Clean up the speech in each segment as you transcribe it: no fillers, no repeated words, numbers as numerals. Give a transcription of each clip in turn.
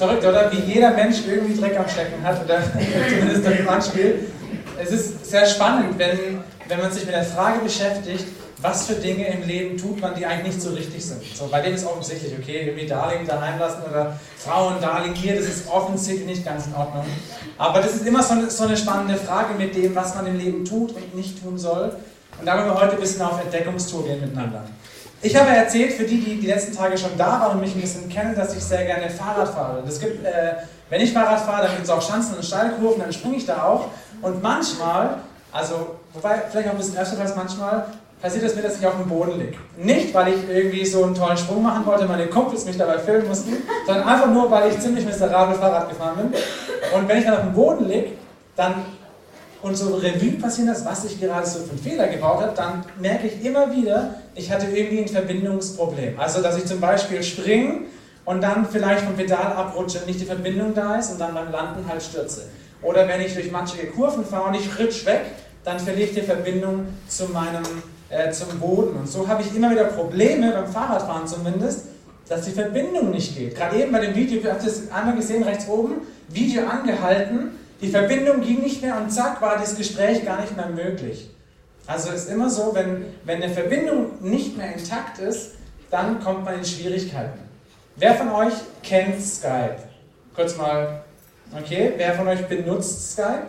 verrückt, oder? Wie jeder Mensch irgendwie Dreck am Stecken hat, oder zumindest das anspielt. Es ist sehr spannend, wenn man sich mit der Frage beschäftigt, was für Dinge im Leben tut man, die eigentlich nicht so richtig sind. So, bei denen ist offensichtlich, okay, irgendwie Darling daheim lassen oder Frauen Darling hier, das ist offensichtlich nicht ganz in Ordnung. Aber das ist immer so eine spannende Frage mit dem, was man im Leben tut und nicht tun soll. Und da wollen wir heute ein bisschen auf Entdeckungstour gehen miteinander. Ich habe erzählt, für die letzten Tage schon da waren und mich ein bisschen kennen, dass ich sehr gerne Fahrrad fahre. Das gibt, wenn ich Fahrrad fahre, dann gibt es auch Schanzen und Steilkurven, dann springe ich da auch. Und manchmal, also, wobei vielleicht auch ein bisschen öfter als manchmal, passiert es mir, dass ich auf dem Boden liege. Nicht, weil ich irgendwie so einen tollen Sprung machen wollte, meine Kumpels mich dabei filmen mussten, sondern einfach nur, weil ich ziemlich miserabel Fahrrad gefahren bin. Und wenn ich dann auf dem Boden liege, dann und so Revue passieren lässt, was ich gerade so für einen Fehler gebaut habe, dann merke ich immer wieder, ich hatte irgendwie ein Verbindungsproblem. Also, dass ich zum Beispiel springe und dann vielleicht vom Pedal abrutsche, nicht die Verbindung da ist und dann beim Landen halt stürze. Oder wenn ich durch matschige Kurven fahre und ich rutsch weg, dann verliere ich die Verbindung zum Boden. Und so habe ich immer wieder Probleme, beim Fahrradfahren zumindest, dass die Verbindung nicht geht. Gerade eben bei dem Video, ihr habt das einmal gesehen, rechts oben, Video angehalten, die Verbindung ging nicht mehr und zack, war das Gespräch gar nicht mehr möglich. Also es ist immer so, wenn eine Verbindung nicht mehr intakt ist, dann kommt man in Schwierigkeiten. Wer von euch kennt Skype? Kurz mal, okay, wer von euch benutzt Skype?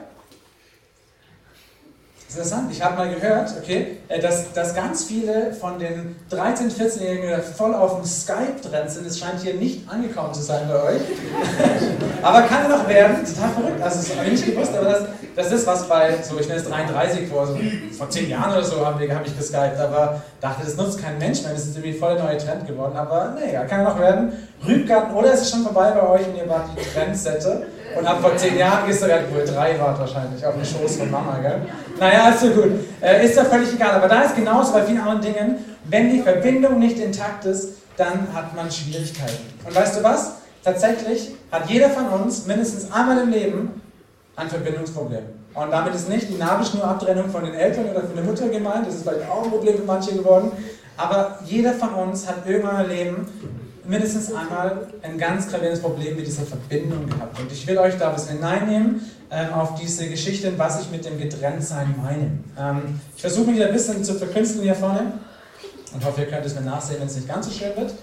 Interessant, ich habe mal gehört, okay, dass ganz viele von den 13-, 14-Jährigen voll auf dem Skype-Trend sind. Es scheint hier nicht angekommen zu sein bei euch. Aber kann noch werden, total verrückt. Also das habe ich nicht gewusst, aber das ist was bei, so ich nenne es 33, vor 10 Jahren oder so habe ich geskypt, aber dachte, das nutzt kein Mensch mehr, das ist irgendwie voll der neue Trend geworden. Aber naja, kann noch werden. Rübgarten, oder ist es schon vorbei bei euch und ihr wart die Trendsetter? Und ab vor 10 Jahren gehst du gerade, wo ihr 3 wart wahrscheinlich, auf den Schoß von Mama, gell? Naja, ist so gut. Ist ja völlig egal. Aber da ist genauso bei vielen anderen Dingen, wenn die Verbindung nicht intakt ist, dann hat man Schwierigkeiten. Und weißt du was? Tatsächlich hat jeder von uns mindestens einmal im Leben ein Verbindungsproblem. Und damit ist nicht die Nabelschnurabtrennung von den Eltern oder von der Mutter gemeint, das ist vielleicht auch ein Problem für manche geworden, aber jeder von uns hat irgendwann im Leben mindestens einmal ein ganz gravierendes Problem mit dieser Verbindung gehabt. Und ich will euch da ein bisschen hineinnehmen auf diese Geschichte, was ich mit dem Getrenntsein meine. Ich versuche mich ein bisschen zu verkünsteln hier vorne und hoffe, ihr könnt es mir nachsehen, wenn es nicht ganz so schön wird.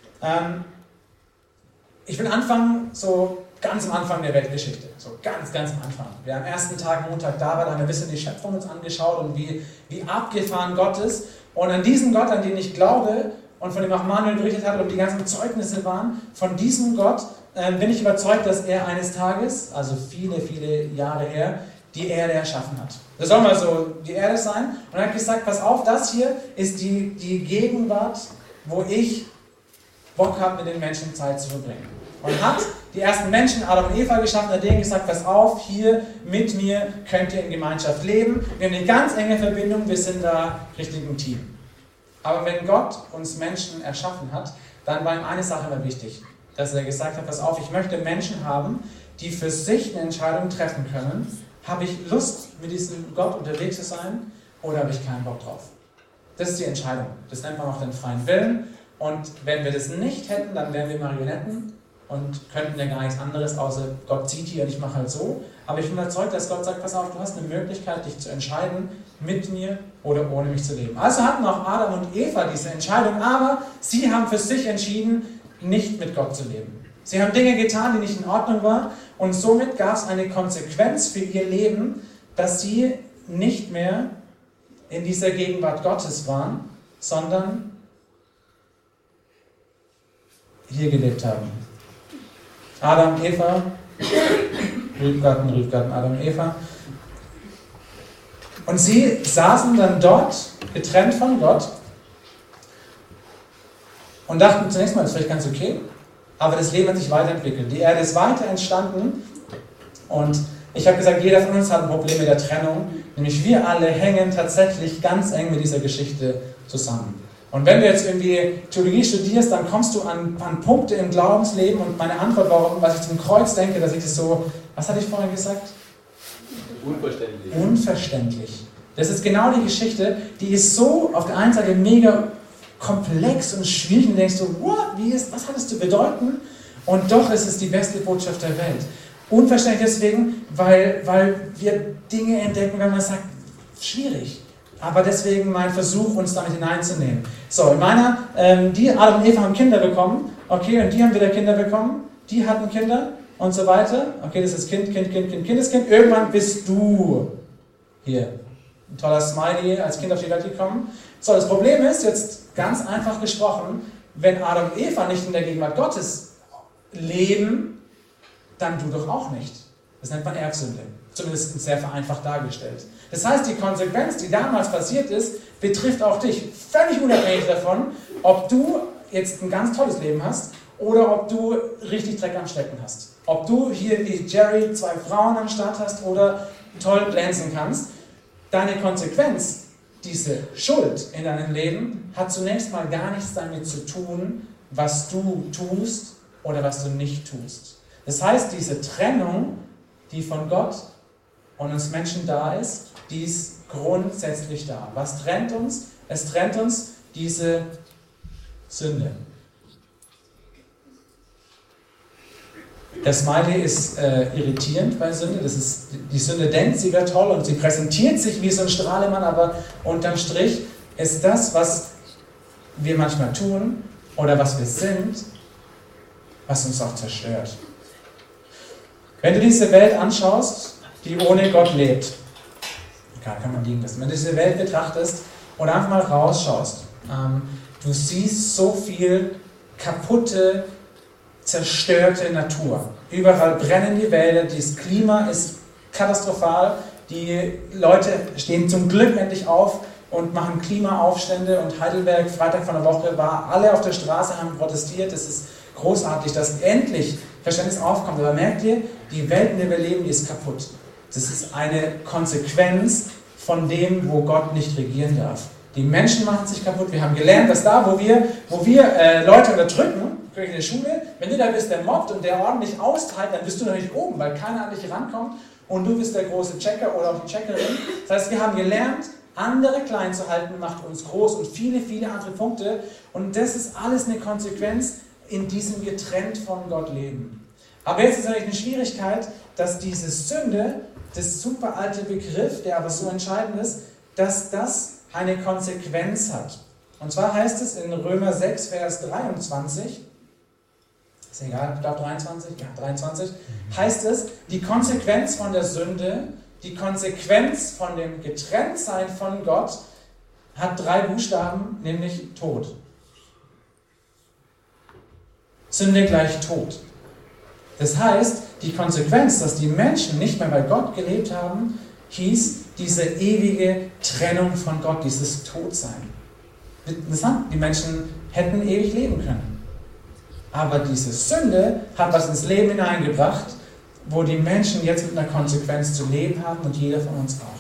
Ich will anfangen, so ganz am Anfang der Weltgeschichte. So ganz am Anfang. Wer am ersten Tag, Montag da war, da haben wir ein bisschen die Schöpfung uns angeschaut und wie abgefahren Gott ist. Und an diesen Gott, an den ich glaube, und von dem auch Manuel berichtet hat und die ganzen Zeugnisse waren, von diesem Gott bin ich überzeugt, dass er eines Tages, also viele, viele Jahre her, die Erde erschaffen hat. Das soll mal so die Erde sein. Und er hat gesagt, pass auf, das hier ist die Gegenwart, wo ich Bock habe, mit den Menschen Zeit zu verbringen. Und hat die ersten Menschen, Adam und Eva, geschaffen, hat denen gesagt, pass auf, hier mit mir könnt ihr in Gemeinschaft leben. Wir haben eine ganz enge Verbindung, wir sind da richtig ein Team. Aber wenn Gott uns Menschen erschaffen hat, dann war ihm eine Sache immer wichtig, dass er gesagt hat, pass auf, ich möchte Menschen haben, die für sich eine Entscheidung treffen können. Habe ich Lust, mit diesem Gott unterwegs zu sein oder habe ich keinen Bock drauf? Das ist die Entscheidung. Das nennt man auch den freien Willen. Und wenn wir das nicht hätten, dann wären wir Marionetten und könnten ja gar nichts anderes, außer Gott zieht hier und ich mache halt so. Aber ich bin überzeugt, dass Gott sagt, pass auf, du hast eine Möglichkeit, dich zu entscheiden, mit mir oder ohne mich zu leben. Also hatten auch Adam und Eva diese Entscheidung, aber sie haben für sich entschieden, nicht mit Gott zu leben. Sie haben Dinge getan, die nicht in Ordnung waren und somit gab es eine Konsequenz für ihr Leben, dass sie nicht mehr in dieser Gegenwart Gottes waren, sondern hier gelebt haben. Adam, Eva, Rübgarten, Adam und Eva. Und sie saßen dann dort, getrennt von Gott, und dachten zunächst mal, das ist vielleicht ganz okay, aber das Leben hat sich weiterentwickelt. Die Erde ist weiter entstanden und ich habe gesagt, jeder von uns hat ein Problem mit der Trennung, nämlich wir alle hängen tatsächlich ganz eng mit dieser Geschichte zusammen. Und wenn du jetzt irgendwie Theologie studierst, dann kommst du an Punkte im Glaubensleben und meine Antwort, was ich zum Kreuz denke, dass ich das so, was hatte ich vorhin gesagt? Unverständlich. Unverständlich. Das ist genau die Geschichte, die ist so auf der einen Seite mega komplex und schwierig und denkst du, was hat es zu bedeuten? Und doch ist es die beste Botschaft der Welt. Unverständlich deswegen, weil wir Dinge entdecken, wenn man sagt, schwierig. Aber deswegen mein Versuch, uns damit hineinzunehmen. So, die Adam und Eva haben Kinder bekommen, okay, und die haben wieder Kinder bekommen, die hatten Kinder und so weiter. Okay, das ist Kindeskind. Irgendwann bist du hier. Ein toller Smiley, als Kind auf die Welt gekommen. So, das Problem ist, jetzt ganz einfach gesprochen, wenn Adam und Eva nicht in der Gegenwart Gottes leben, dann du doch auch nicht. Das nennt man Erbsünde. Zumindest sehr vereinfacht dargestellt. Das heißt, die Konsequenz, die damals passiert ist, betrifft auch dich. Völlig unabhängig davon, ob du jetzt ein ganz tolles Leben hast oder ob du richtig Dreck am Stecken hast. Ob du hier wie Jerry 2 Frauen am Start hast oder toll glänzen kannst. Deine Konsequenz, diese Schuld in deinem Leben, hat zunächst mal gar nichts damit zu tun, was du tust oder was du nicht tust. Das heißt, diese Trennung, die von Gott und uns Menschen da ist, die ist grundsätzlich da. Was trennt uns? Es trennt uns diese Sünde. Der Smiley ist irritierend bei Sünde. Die Sünde denkt, sie wäre toll und sie präsentiert sich wie so ein Strahlemann, aber unterm Strich ist das, was wir manchmal tun oder was wir sind, was uns auch zerstört. Wenn du diese Welt anschaust, die ohne Gott lebt, kann man liegen lassen. Wenn du diese Welt betrachtest und einfach mal rausschaust, du siehst so viel kaputte, zerstörte Natur. Überall brennen die Wälder, das Klima ist katastrophal, die Leute stehen zum Glück endlich auf und machen Klimaaufstände und Heidelberg, Freitag von der Woche, war alle auf der Straße, haben protestiert. Es ist großartig, dass endlich Verständnis aufkommt. Aber merkt ihr, die Welt, in der wir leben, die ist kaputt. Das ist eine Konsequenz von dem, wo Gott nicht regieren darf. Die Menschen machen sich kaputt. Wir haben gelernt, dass da, wo wir Leute unterdrücken, in der Schule, wenn du da bist, der mobbt und der ordentlich austeilt, dann bist du natürlich oben, weil keiner an dich rankommt und du bist der große Checker oder auch die Checkerin. Das heißt, wir haben gelernt, andere klein zu halten, macht uns groß und viele, viele andere Punkte. Und das ist alles eine Konsequenz in diesem getrennt von Gott leben. Aber jetzt ist eigentlich eine Schwierigkeit, dass diese Sünde, das super alte Begriff, der aber so entscheidend ist, dass das eine Konsequenz hat. Und zwar heißt es in Römer 6, Vers 23, ist egal, ich glaube 23, heißt es, die Konsequenz von der Sünde, die Konsequenz von dem Getrenntsein von Gott hat 3 Buchstaben, nämlich Tod. Sünde gleich Tod. Das heißt, die Konsequenz, dass die Menschen nicht mehr bei Gott gelebt haben, hieß diese ewige Trennung von Gott, dieses Todsein. Interessant, die Menschen hätten ewig leben können. Aber diese Sünde hat was ins Leben hineingebracht, wo die Menschen jetzt mit einer Konsequenz zu leben haben und jeder von uns auch.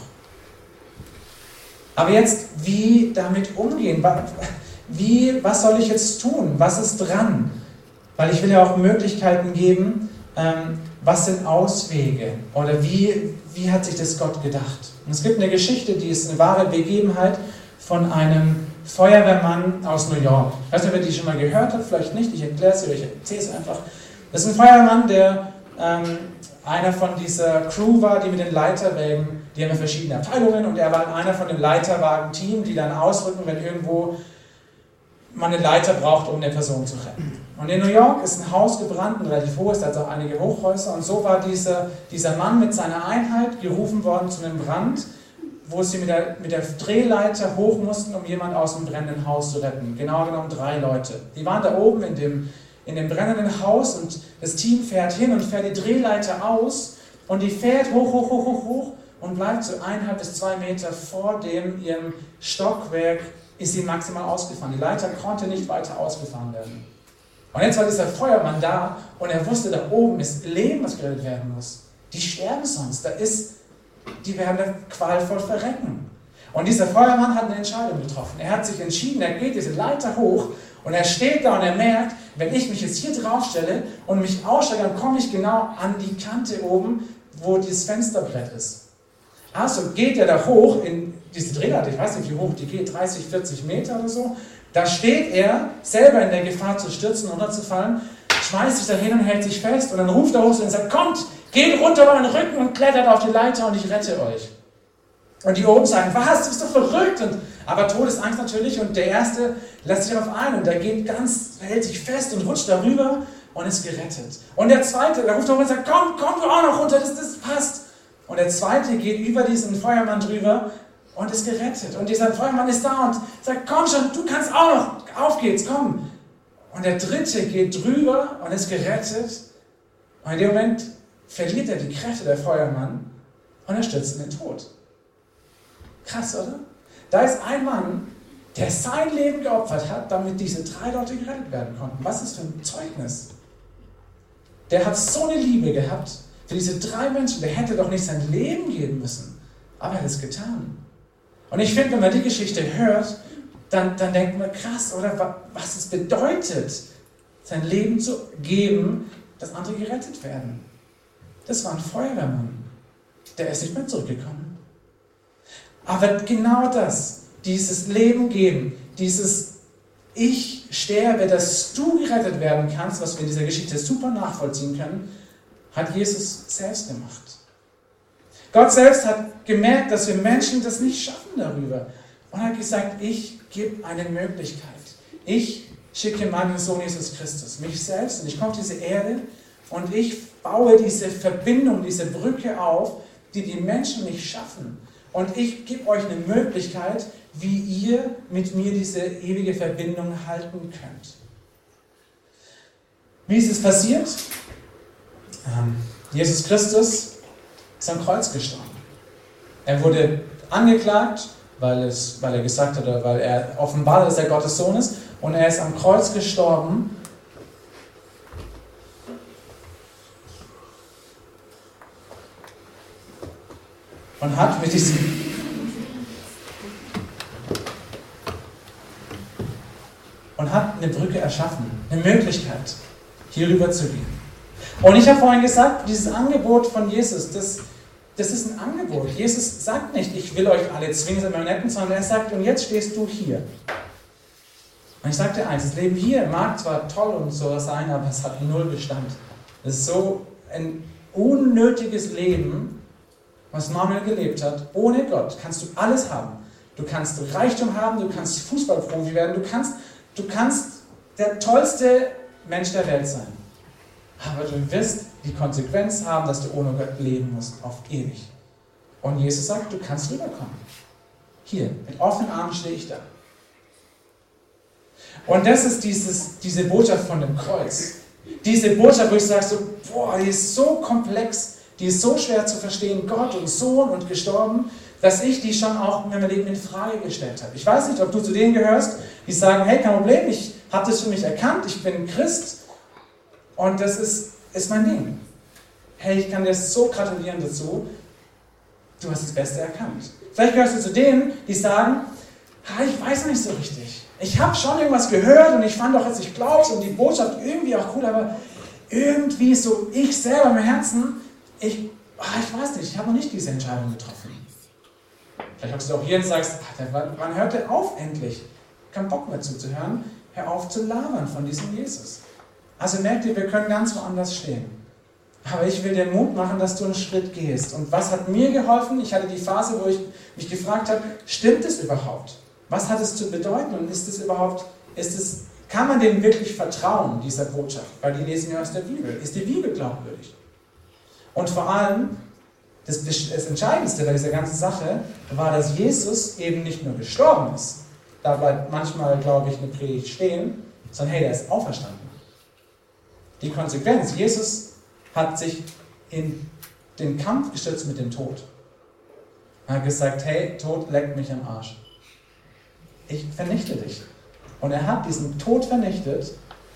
Aber jetzt, wie damit umgehen? Was soll ich jetzt tun? Was ist dran? Weil ich will ja auch Möglichkeiten geben, was sind Auswege? Oder wie hat sich das Gott gedacht? Und es gibt eine Geschichte, die ist eine wahre Begebenheit von einem Feuerwehrmann aus New York. Ich weiß nicht, ob ihr die schon mal gehört habt, vielleicht nicht, ich erkläre es euch, ich erzähle es einfach. Das ist ein Feuerwehrmann, der einer von dieser Crew war, die mit den Leiterwägen, die haben ja verschiedene Abteilungen und er war einer von dem Leiterwagen-Team, die dann ausrücken, wenn irgendwo man eine Leiter braucht, um eine Person zu retten. Und in New York ist ein Haus gebrannt, ein relativ hohes, da hat es auch einige Hochhäuser und so war dieser Mann mit seiner Einheit gerufen worden zu einem Brand, wo sie mit der Drehleiter hoch mussten, um jemanden aus dem brennenden Haus zu retten. Genau genommen 3 Leute. Die waren da oben in dem brennenden Haus und das Team fährt hin und fährt die Drehleiter aus und die fährt hoch und bleibt so 1,5 bis 2 Meter vor ihrem Stockwerk, ist sie maximal ausgefahren. Die Leiter konnte nicht weiter ausgefahren werden. Und jetzt war dieser Feuermann da und er wusste, da oben ist Leben, was gerettet werden muss. Die sterben sonst, die werden da qualvoll verrecken. Und dieser Feuermann hat eine Entscheidung getroffen. Er hat sich entschieden, er geht diese Leiter hoch und er steht da und er merkt, wenn ich mich jetzt hier drauf stelle und mich ausstelle, dann komme ich genau an die Kante oben, wo dieses Fensterbrett ist. Also geht er da hoch in diese Drehleiter, ich weiß nicht, wie hoch die geht, 30, 40 Meter oder so. Da steht er selber in der Gefahr zu stürzen, runterzufallen, schmeißt sich da hin und hält sich fest und dann ruft er hoch und sagt, kommt, geht runter auf euren Rücken und klettert auf die Leiter und ich rette euch. Und die oben sagen, was, du bist doch verrückt. Aber Todesangst natürlich und der Erste lässt sich darauf ein und der hält sich fest und rutscht darüber und ist gerettet. Und der Zweite, der ruft hoch und sagt, komm du auch noch runter, das passt. Und der Zweite geht über diesen Feuermann drüber und ist gerettet. Und dieser Feuermann ist da und sagt, komm schon, du kannst auch noch, auf geht's, komm. Und der Dritte geht drüber und ist gerettet. Und in dem Moment verliert er die Kräfte, der Feuermann, und er stürzt in den Tod. Krass, oder? Da ist ein Mann, der sein Leben geopfert hat, damit diese 3 Leute gerettet werden konnten. Was ist für ein Zeugnis? Der hat so eine Liebe gehabt für diese 3 Menschen. Der hätte doch nicht sein Leben geben müssen. Aber er hat es getan. Und ich finde, wenn man die Geschichte hört, dann denkt man, krass, oder was es bedeutet, sein Leben zu geben, dass andere gerettet werden. Das war ein Feuerwehrmann. Der ist nicht mehr zurückgekommen. Aber genau das, dieses Leben geben, dieses Ich sterbe, dass du gerettet werden kannst, was wir in dieser Geschichte super nachvollziehen können, hat Jesus selbst gemacht. Gott selbst hat gemerkt, dass wir Menschen das nicht schaffen darüber. Und hat gesagt, ich gebe eine Möglichkeit. Ich schicke meinen Sohn Jesus Christus, mich selbst, und ich komme auf diese Erde und ich baue diese Verbindung, diese Brücke auf, die die Menschen nicht schaffen. Und ich gebe euch eine Möglichkeit, wie ihr mit mir diese ewige Verbindung halten könnt. Wie ist es passiert? Jesus Christus ist am Kreuz gestorben. Er wurde angeklagt, weil er gesagt hat, oder weil er offenbart hat, dass er Gottes Sohn ist. Und er ist am Kreuz gestorben. Und hat mit diesem eine Brücke erschaffen, eine Möglichkeit, hier rüber zu gehen. Und ich habe vorhin gesagt, dieses Angebot von Jesus, das ist ein Angebot. Jesus sagt nicht, ich will euch alle zwingen, seid Marionetten, sondern er sagt, und jetzt stehst du hier. Und ich sage dir eins, das Leben hier mag zwar toll und so sein, aber es hat 0 Bestand. Es ist so ein unnötiges Leben, was Manuel gelebt hat. Ohne Gott kannst du alles haben. Du kannst Reichtum haben, du kannst Fußballprofi werden, du kannst der tollste Mensch der Welt sein. Aber du wirst die Konsequenz haben, dass du ohne Gott leben musst, auf ewig. Und Jesus sagt, du kannst rüberkommen. Hier, mit offenen Armen stehe ich da. Und das ist diese Botschaft von dem Kreuz. Diese Botschaft, wo ich sage, so, boah, die ist so komplex, die ist so schwer zu verstehen, Gott und Sohn und gestorben, dass ich die schon auch in meinem Leben in Frage gestellt habe. Ich weiß nicht, ob du zu denen gehörst, die sagen, hey, kein Problem, ich habe das für mich erkannt, ich bin Christ und das ist mein Ding. Hey, ich kann dir so gratulieren dazu, du hast das Beste erkannt. Vielleicht gehörst du zu denen, die sagen, ich weiß nicht so richtig. Ich habe schon irgendwas gehört und ich fand auch, dass ich glaube und die Botschaft irgendwie auch cool, aber irgendwie so ich selber im Herzen, ich weiß nicht, ich habe noch nicht diese Entscheidung getroffen. Vielleicht hockst du auch hier und sagst, wann hört der auf endlich? Kein Bock mehr zuzuhören, hör auf zu labern von diesem Jesus. Also merkt ihr, wir können ganz woanders stehen. Aber ich will dir Mut machen, dass du einen Schritt gehst. Und was hat mir geholfen? Ich hatte die Phase, wo ich mich gefragt habe, stimmt es überhaupt? Was hat es zu bedeuten? Und kann man dem wirklich vertrauen, dieser Botschaft? Weil die lesen wir aus der Bibel. Ist die Bibel glaubwürdig? Und vor allem, das Entscheidendste bei dieser ganzen Sache war, dass Jesus eben nicht nur gestorben ist. Da bleibt manchmal, glaube ich, eine Predigt stehen, sondern hey, der ist auferstanden. Die Konsequenz, Jesus hat sich in den Kampf gestürzt mit dem Tod. Er hat gesagt, hey, Tod, leck mich am Arsch. Ich vernichte dich. Und er hat diesen Tod vernichtet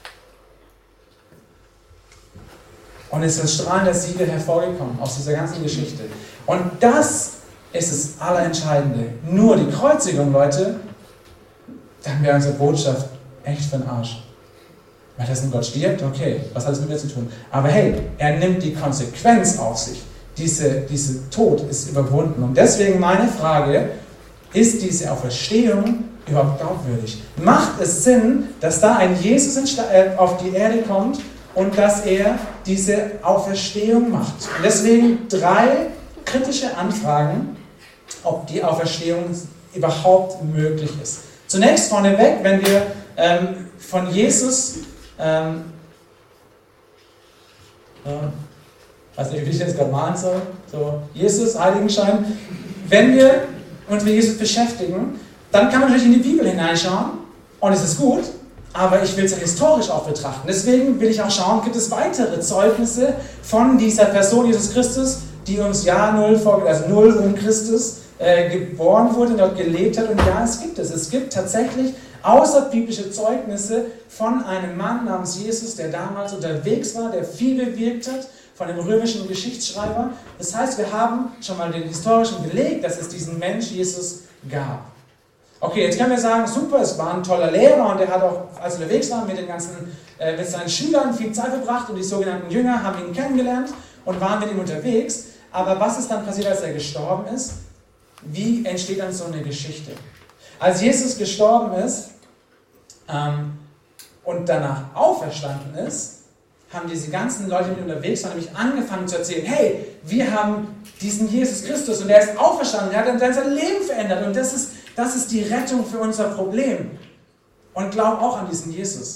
und ist als strahlender Sieger hervorgekommen aus dieser ganzen Geschichte. Und das ist das Allerentscheidende. Nur die Kreuzigung, Leute, dann wäre unsere Botschaft echt für den Arsch. Weil das ein Gott stirbt, okay, was hat es mit mir zu tun? Aber hey, er nimmt die Konsequenz auf sich. Diese Tod ist überwunden. Und deswegen meine Frage, ist diese Auferstehung überhaupt glaubwürdig? Macht es Sinn, dass da ein Jesus auf die Erde kommt und dass er diese Auferstehung macht. Und deswegen 3 kritische Anfragen, ob die Auferstehung überhaupt möglich ist. Zunächst vorneweg, wenn wir von Jesus, weiß nicht, wie ich das gerade malen soll, so Jesus, Heiligenschein, wenn wir uns mit Jesus beschäftigen, dann kann man natürlich in die Bibel hineinschauen und es ist gut, aber ich will es ja historisch auch betrachten. Deswegen will ich auch schauen, gibt es weitere Zeugnisse von dieser Person Jesus Christus, die uns Jahr 0 um Christus geboren wurde, dort gelebt hat. Und ja, es gibt es. Es gibt tatsächlich außerbiblische Zeugnisse von einem Mann namens Jesus, der damals unterwegs war, der viel bewirkt hat, von dem römischen Geschichtsschreiber. Das heißt, wir haben schon mal den historischen Beleg, dass es diesen Mensch Jesus gab. Okay, jetzt können wir sagen, super, es war ein toller Lehrer und er hat auch, als er unterwegs war, mit seinen Schülern viel Zeit verbracht und die sogenannten Jünger haben ihn kennengelernt und waren mit ihm unterwegs. Aber was ist dann passiert, als er gestorben ist? Wie entsteht dann so eine Geschichte? Als Jesus gestorben ist und danach auferstanden ist, haben diese ganzen Leute, die unterwegs waren, nämlich angefangen zu erzählen, hey, wir haben diesen Jesus Christus und er ist auferstanden, er hat dann sein Leben verändert und das ist die Rettung für unser Problem. Und glaub auch an diesen Jesus.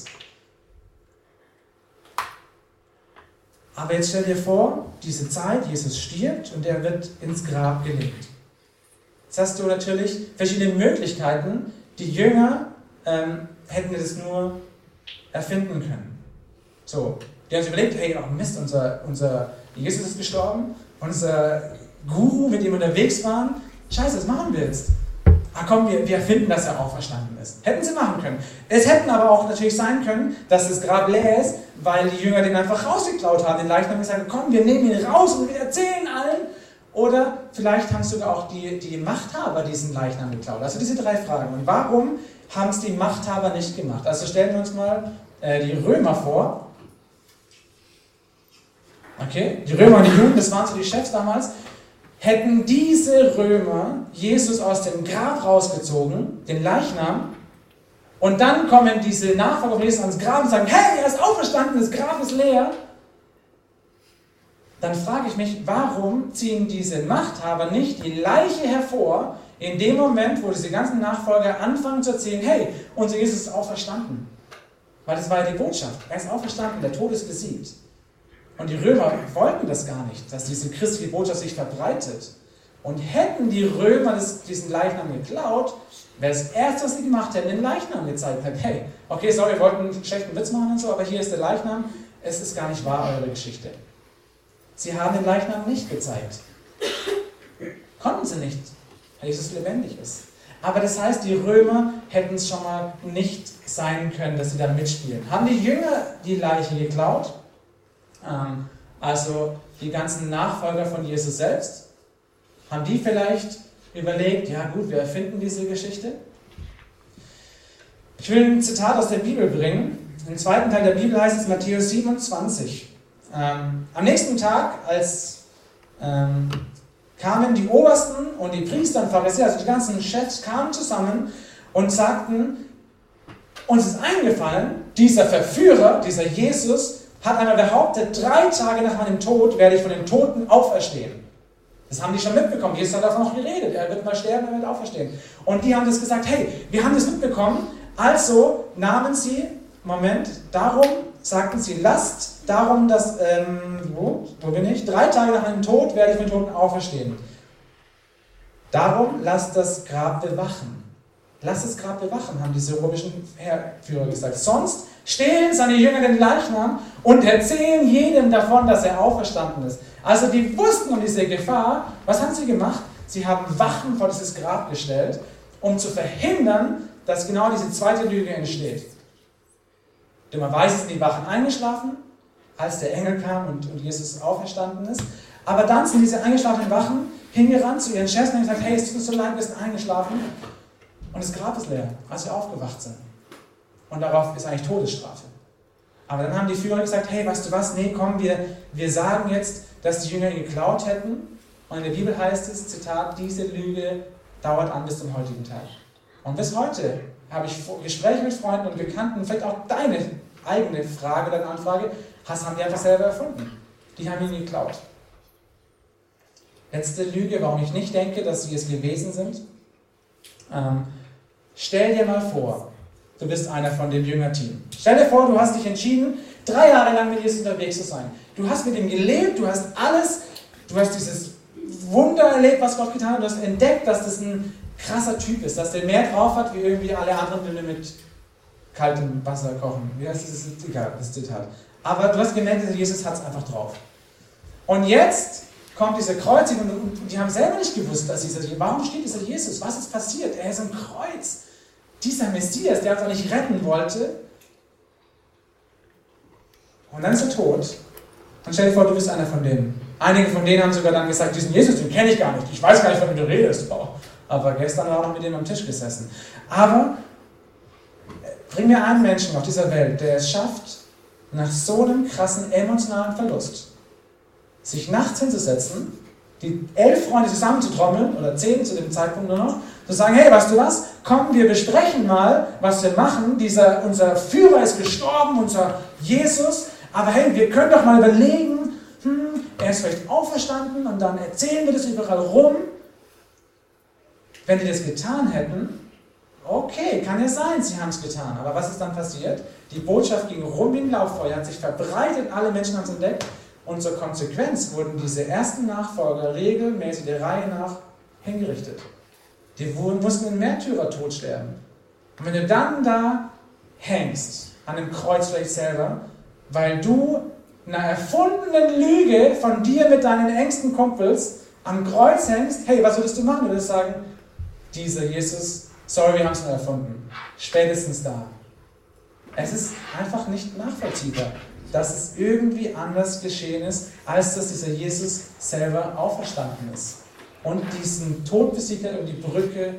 Aber jetzt stell dir vor, diese Zeit, Jesus stirbt und er wird ins Grab gelegt. Jetzt hast du natürlich verschiedene Möglichkeiten. Die Jünger hätten das nur erfinden können. So, die haben sich überlegt, hey, oh Mist, unser Jesus ist gestorben, unser Guru, mit dem wir unterwegs waren, scheiße, was machen wir jetzt? Ah komm, wir erfinden, dass er auferstanden ist. Hätten sie machen können. Es hätten aber auch natürlich sein können, dass das Grab leer ist, weil die Jünger den einfach rausgeklaut haben, den Leichnam gesagt, komm, wir nehmen ihn raus und wir erzählen allen. Oder vielleicht haben sogar auch die Machthaber diesen Leichnam geklaut. Also diese 3 Fragen. Und warum haben es die Machthaber nicht gemacht? Also stellen wir uns mal die Römer vor. Okay, die Römer und die Juden, das waren so die Chefs damals. Hätten diese Römer Jesus aus dem Grab rausgezogen, den Leichnam, und dann kommen diese Nachfolger von Jesus ans Grab und sagen, hey, er ist auferstanden, das Grab ist leer, dann frage ich mich, warum ziehen diese Machthaber nicht die Leiche hervor, in dem Moment, wo diese ganzen Nachfolger anfangen zu erzählen, hey, unser Jesus ist auferstanden. Weil das war ja die Botschaft, er ist auferstanden, der Tod ist besiegt. Und die Römer wollten das gar nicht, dass diese christliche Botschaft sich verbreitet. Und hätten die Römer diesen Leichnam geklaut, wäre das Erste, was sie gemacht hätten, den Leichnam gezeigt hätten. Hey, okay, sorry, wir wollten einen schlechten Witz machen und so, aber hier ist der Leichnam, es ist gar nicht wahr, eure Geschichte. Sie haben den Leichnam nicht gezeigt. Konnten sie nicht, weil Jesus lebendig ist. Aber das heißt, die Römer hätten es schon mal nicht sein können, dass sie da mitspielen. Haben die Jünger die Leiche geklaut? Also die ganzen Nachfolger von Jesus selbst, haben die vielleicht überlegt, ja gut, wir erfinden diese Geschichte? Ich will ein Zitat aus der Bibel bringen. Im 2. Teil der Bibel heißt es Matthäus 27. Am nächsten Tag, als kamen die Obersten und die Priester und Pharisäer, also die ganzen Chefs, kamen zusammen und sagten, uns ist eingefallen, dieser Verführer, dieser Jesus, hat einmal behauptet, 3 Tage nach meinem Tod werde ich von den Toten auferstehen. Das haben die schon mitbekommen. Jesus hat davon noch geredet. Er wird mal sterben, er wird auferstehen. Und die haben das gesagt, hey, wir haben das mitbekommen. Also nahmen sie, sagten sie, lasst darum, dass, wo bin ich? 3 Tage nach meinem Tod werde ich von den Toten auferstehen. Darum lasst das Grab bewachen. Lasst das Grab bewachen, haben diese römischen Heerführer gesagt. Sonst stehlen seine Jünger den Leichnam und erzählen jedem davon, dass er auferstanden ist. Also die wussten um diese Gefahr. Was haben sie gemacht? Sie haben Wachen vor dieses Grab gestellt, um zu verhindern, dass genau diese zweite Lüge entsteht. Dummerweise sind die Wachen eingeschlafen, als der Engel kam und Jesus auferstanden ist. Aber dann sind diese eingeschlafenen Wachen hingerannt zu ihren Chefs und haben gesagt, hey, es tut uns so leid, wir sind eingeschlafen. Und das Grab ist leer, als wir aufgewacht sind. Und darauf ist eigentlich Todesstrafe. Aber dann haben die Führer gesagt, hey, weißt du was, nee, komm, wir sagen jetzt, dass die Jünger ihn geklaut hätten. Und in der Bibel heißt es, Zitat, diese Lüge dauert an bis zum heutigen Tag. Und bis heute habe ich Gespräche mit Freunden und Bekannten, vielleicht auch deine eigene Frage, deine Anfrage, haben die einfach selber erfunden. Die haben ihn geklaut. Letzte Lüge, warum ich nicht denke, dass sie es gewesen sind. Stell dir mal vor, du bist einer von dem Jüngerteam. Stell dir vor, du hast dich entschieden, 3 Jahre lang mit Jesus unterwegs zu sein. Du hast mit ihm gelebt, du hast alles, du hast dieses Wunder erlebt, was Gott getan hat. Du hast entdeckt, dass das ein krasser Typ ist, dass der mehr drauf hat, wie irgendwie alle anderen, die mit kaltem Wasser kochen. Wie heißt das? Ist egal, das Zitat. Aber du hast gemerkt, Jesus hat es einfach drauf. Und jetzt kommt diese Kreuzigung und die haben selber nicht gewusst, dass warum steht dieser Jesus? Was ist passiert? Er ist am Kreuz. Dieser Messias, der uns auch nicht retten wollte. Und dann ist er tot. Und stell dir vor, du bist einer von denen. Einige von denen haben sogar dann gesagt, diesen Jesus, den kenne ich gar nicht. Ich weiß gar nicht, von wem du redest. Oh. Aber gestern war er noch mit dem am Tisch gesessen. Aber bring mir einen Menschen auf dieser Welt, der es schafft, nach so einem krassen emotionalen Verlust, sich nachts hinzusetzen, die 11 Freunde zusammenzutrommeln, oder 10 zu dem Zeitpunkt nur noch, zu sagen, hey, weißt du was, komm, wir besprechen mal, was wir machen, unser Führer ist gestorben, unser Jesus, aber hey, wir können doch mal überlegen, er ist vielleicht auferstanden und dann erzählen wir das überall rum. Wenn die das getan hätten, okay, kann ja sein, sie haben es getan, aber was ist dann passiert? Die Botschaft ging rum wie ein Lauffeuer, hat sich verbreitet, alle Menschen haben es entdeckt. Und zur Konsequenz wurden diese ersten Nachfolger regelmäßig der Reihe nach hingerichtet. Die mussten in Märtyrertod sterben. Und wenn du dann da hängst, an dem Kreuz vielleicht selber, weil du einer erfundenen Lüge von dir mit deinen engsten Kumpels am Kreuz hängst, hey, was würdest du machen? Du würdest sagen, dieser Jesus, sorry, wir haben es nur erfunden. Spätestens da. Es ist einfach nicht nachvollziehbar, dass es irgendwie anders geschehen ist, als dass dieser Jesus selber auferstanden ist und diesen Tod besiegt hat und die Brücke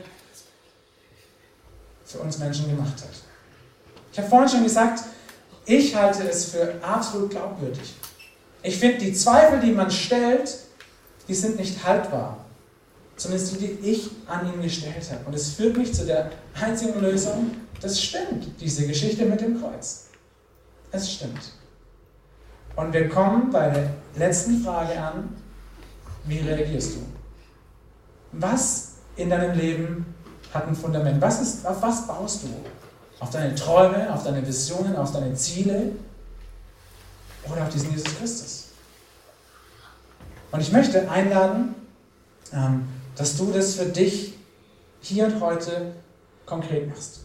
für uns Menschen gemacht hat. Ich habe vorhin schon gesagt, ich halte es für absolut glaubwürdig. Ich finde, die Zweifel, die man stellt, die sind nicht haltbar. Zumindest die, die ich an ihn gestellt habe. Und es führt mich zu der einzigen Lösung, das stimmt, diese Geschichte mit dem Kreuz. Es stimmt. Und wir kommen bei der letzten Frage an, wie reagierst du? Was in deinem Leben hat ein Fundament? Auf was baust du? Auf deine Träume, auf deine Visionen, auf deine Ziele oder auf diesen Jesus Christus? Und ich möchte einladen, dass du das für dich hier und heute konkret machst.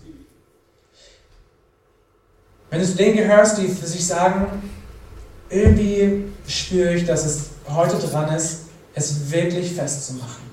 Wenn du zu denen gehörst, die für sich sagen, irgendwie spüre ich, dass es heute dran ist, es wirklich festzumachen,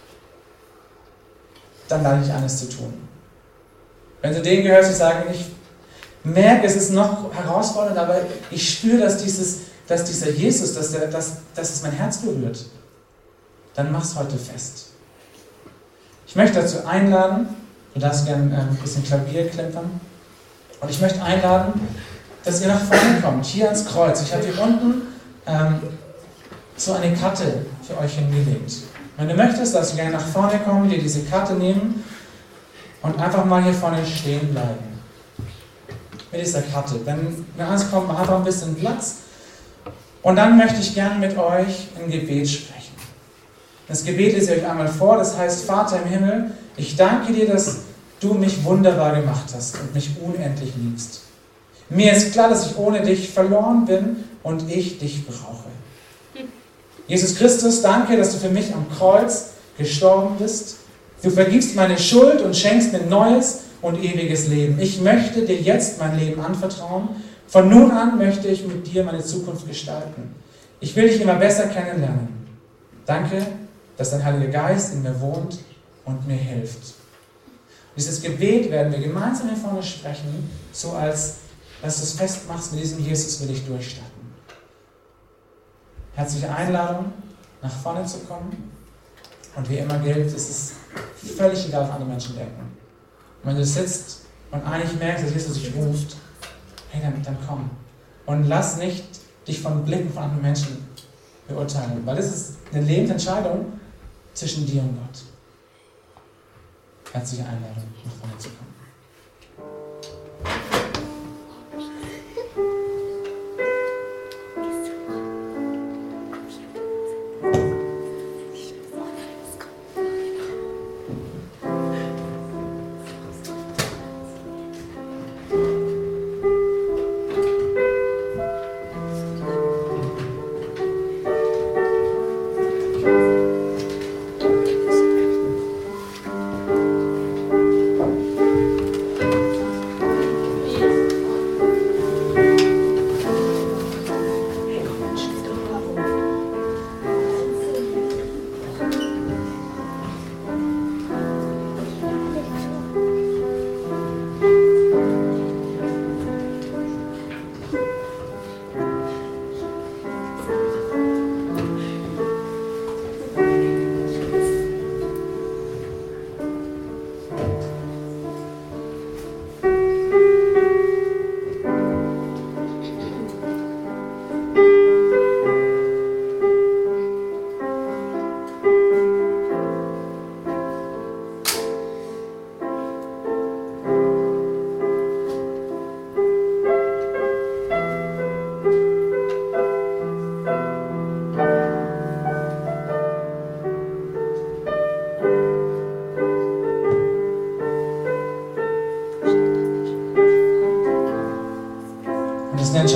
dann lade ich an, es zu tun. Wenn du zu denen gehörst, die sagen, ich merke, es ist noch herausfordernd, aber ich spüre, dass dieser Jesus, dass es mein Herz berührt, dann mach es heute fest. Ich möchte dazu einladen, du darfst gerne ein bisschen Klavier klimpern, und ich möchte einladen, dass ihr nach vorne kommt, hier ans Kreuz. Ich habe hier unten so eine Karte für euch hingelegt. Wenn du möchtest, darfst du gerne nach vorne kommen, dir diese Karte nehmen und einfach mal hier vorne stehen bleiben. Mit dieser Karte. Wenn alles kommt, man hat auch ein bisschen Platz. Und dann möchte ich gerne mit euch ein Gebet sprechen. Das Gebet lese ich euch einmal vor, das heißt, Vater im Himmel, ich danke dir, dass du mich wunderbar gemacht hast und mich unendlich liebst. Mir ist klar, dass ich ohne dich verloren bin und ich dich brauche. Jesus Christus, danke, dass du für mich am Kreuz gestorben bist. Du vergibst meine Schuld und schenkst mir neues und ewiges Leben. Ich möchte dir jetzt mein Leben anvertrauen. Von nun an möchte ich mit dir meine Zukunft gestalten. Ich will dich immer besser kennenlernen. Danke, dass dein Heiliger Geist in mir wohnt und mir hilft. Dieses Gebet werden wir gemeinsam hier vorne sprechen, so als dass du es festmachst, mit diesem Jesus will ich durchstarten. Herzliche Einladung, nach vorne zu kommen. Und wie immer gilt, es ist völlig egal, was andere Menschen denken. Und wenn du sitzt und eigentlich merkst, dass Jesus dich ruft, hey, dann komm. Und lass nicht dich von Blicken von anderen Menschen beurteilen, weil das ist eine Lebensentscheidung zwischen dir und Gott. Herzliche Einladung, nach vorne zu kommen.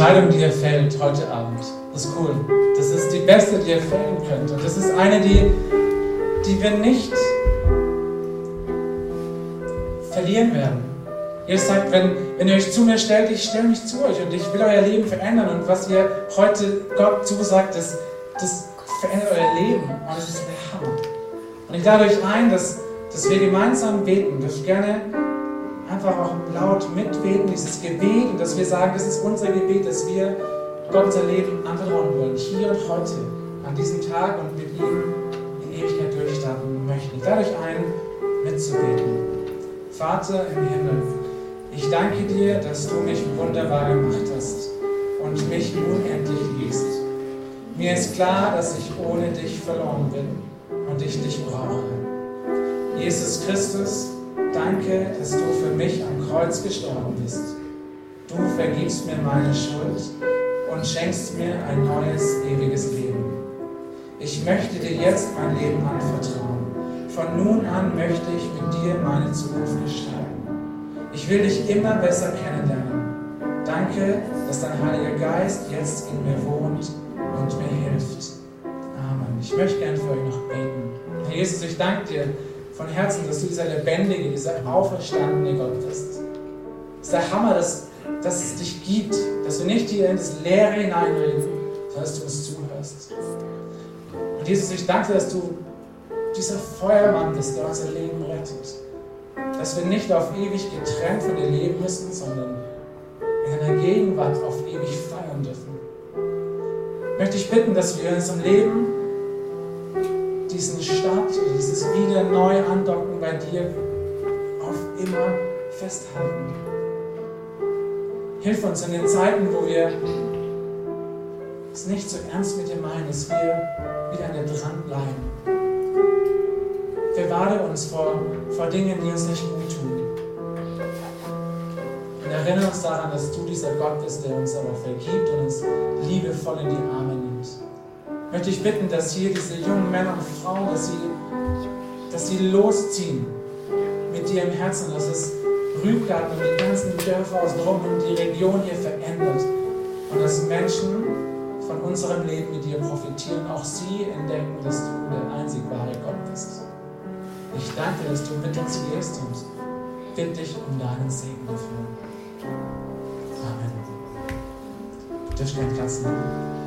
Entscheidung, die ihr fällt heute Abend, ist cool. Das ist die beste, die ihr fällen könnt. Und das ist eine, die wir nicht verlieren werden. Ihr sagt, wenn ihr euch zu mir stellt, ich stelle mich zu euch und ich will euer Leben verändern. Und was ihr heute Gott zusagt, das verändert euer Leben. Und das ist der Hammer. Und ich lade euch ein, dass wir gemeinsam beten. Dass wir gerne einfach auch laut mitbeten, dieses Gebet. Und dass wir sagen, das ist unser Gebet, dass wir Gott unser Leben anvertrauen wollen. Hier und heute, an diesem Tag und mit ihm in Ewigkeit durchstarten möchten. Ich lade euch ein, mitzubeten. Vater im Himmel, ich danke dir, dass du mich wunderbar gemacht hast und mich unendlich liebst. Mir ist klar, dass ich ohne dich verloren bin und ich dich brauche. Jesus Christus, danke, dass du für mich am Kreuz gestorben bist. Du vergibst mir meine Schuld und schenkst mir ein neues, ewiges Leben. Ich möchte dir jetzt mein Leben anvertrauen. Von nun an möchte ich mit dir meine Zukunft gestalten. Ich will dich immer besser kennenlernen. Danke, dass dein Heiliger Geist jetzt in mir wohnt und mir hilft. Amen. Ich möchte gerne für euch noch beten. Herr Jesus, ich danke dir von Herzen, dass du dieser lebendige, dieser auferstandene Gott bist. Es ist der Hammer, dass es dich gibt, dass wir nicht hier in das Leere hineinreden, sondern dass du uns zuhörst. Und Jesus, ich danke dir, dass du dieser Feuermann bist, der unser Leben rettet. Dass wir nicht auf ewig getrennt von dir leben müssen, sondern in deiner Gegenwart auf ewig feiern dürfen. Ich möchte dich bitten, dass wir in unserem Leben diesen Start, dieses wieder neu andocken bei dir auf immer festhalten. Hilf uns in den Zeiten, wo wir es nicht so ernst mit dir meinen, dass wir wieder an dir dranbleiben. Bewahre uns vor Dingen, die uns nicht gut tun. Und erinnere uns daran, dass du dieser Gott bist, der uns aber vergibt und uns liebevoll in die Arme nimmt. Ich möchte dich bitten, dass hier diese jungen Männer und Frauen, dass sie losziehen mit dir im Herzen, dass es Rübgarten und die ganzen Dörfer außenrum und die Region hier verändert und dass Menschen von unserem Leben mit dir profitieren, auch sie entdecken, dass du der einzig wahre Gott bist. Ich danke, dass du mit uns gehst und bitte dich um deinen Segen dafür. Amen. Du dürft keinen Platz nehmen.